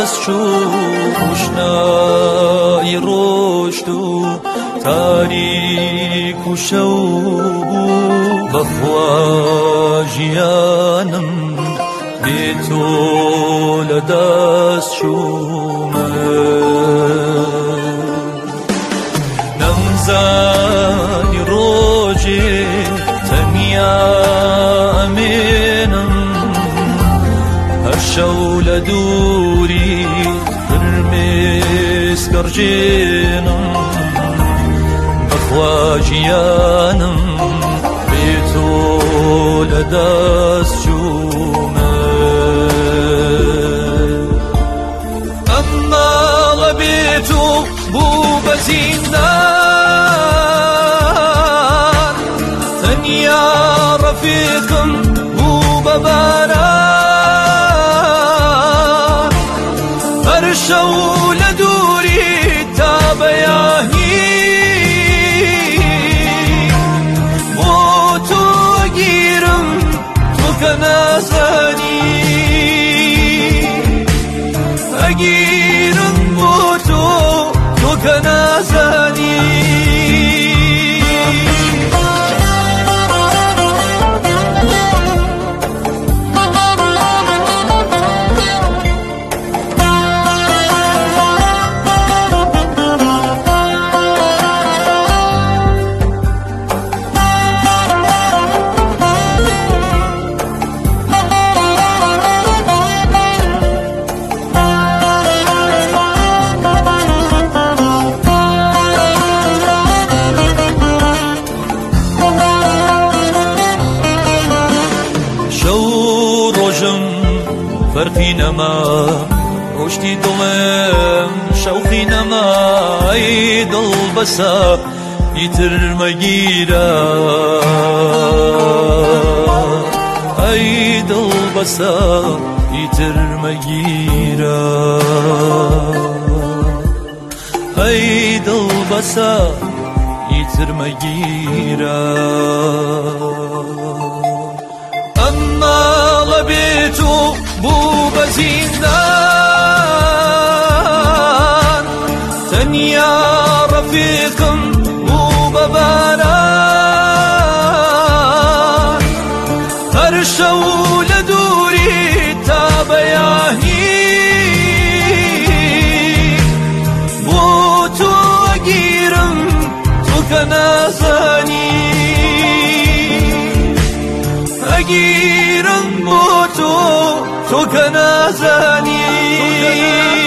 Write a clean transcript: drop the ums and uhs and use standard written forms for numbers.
دست شوشنای رشد و تاریک و شو بخواجیانم بی تو لدست شومه نمزانی روجی تنیا امینم هر شول دوری برمیز گرجینم بخواجیانم بی تو لدست شومه اما بی تو بو بزیندان تنیا رفیقم بو بباران هر شول دوری تا بیاهی بو تو گیرم تو کنازانی اگیرم بو تو کنازانی فرقی نما رشدی دلم شوقی نما ای دل بسا یتر مگیرا ای دل بسا یتر مگیرا ای دل بسا یتر مگیرا اما لبیتو بو بزیندان تنیا رفیقم بو بباران هر شول دوری تا بیاهی بو تو گیرم تو کنازانی اگیرم بو تو کنازانی